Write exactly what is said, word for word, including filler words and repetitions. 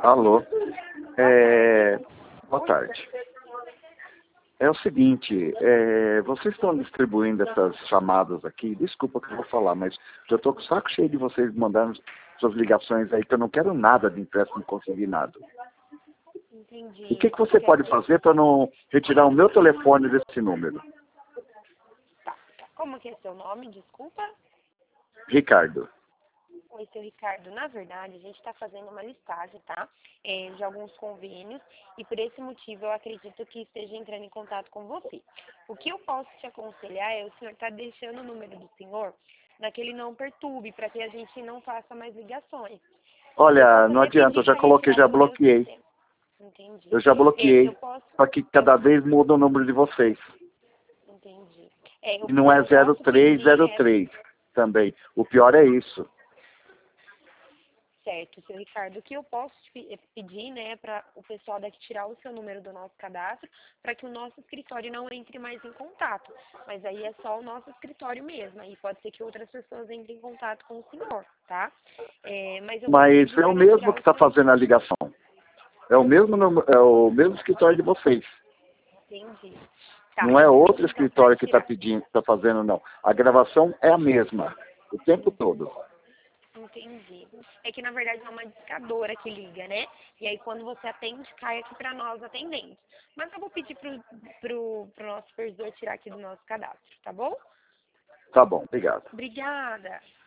Alô, é, boa tarde. É o seguinte, é, vocês estão distribuindo essas chamadas aqui, desculpa que eu vou falar, mas já estou com o saco cheio de vocês mandando suas ligações aí, que eu não quero nada de empréstimo consignado. Entendi. E o que, que você pode fazer para não retirar o meu telefone desse número? Tá. Como que é seu nome? Desculpa. Ricardo. Oi, seu Ricardo. Na verdade, a gente está fazendo uma listagem, tá? É, de alguns convênios e por esse motivo eu acredito que esteja entrando em contato com você. O que eu posso te aconselhar é o senhor estar deixando o número do senhor naquele não perturbe, para que a gente não faça mais ligações. Olha, não adianta, eu já coloquei, já bloqueei. Entendi. Eu já bloqueei, É, eu posso... só que cada vez muda o número de vocês. Entendi. É, eu, E não é eu zero posso três pedir, zero né? três também. O pior é isso. Certo, seu Ricardo, o que eu posso te pe- pedir, né, para o pessoal daqui tirar o seu número do nosso cadastro, para que o nosso escritório não entre mais em contato. Mas aí é só o nosso escritório mesmo, aí pode ser que outras pessoas entrem em contato com o senhor, tá? É, mas eu vou te Mas pedir é o para mesmo retirar que o está seu... fazendo a ligação. É o mesmo, número- é o mesmo escritório de vocês. Entendi. Tá, Não é eu vou outro pedir então para escritório que está tirar. pedindo, está fazendo, não. A gravação é a mesma, o tempo todo. Entendi. É que na verdade é uma discadora que liga, né? E aí quando você atende, cai aqui para nós atendentes. Mas eu vou pedir pro, pro, pro nosso supervisor tirar aqui do nosso cadastro, tá bom? Tá bom, obrigado. Obrigada.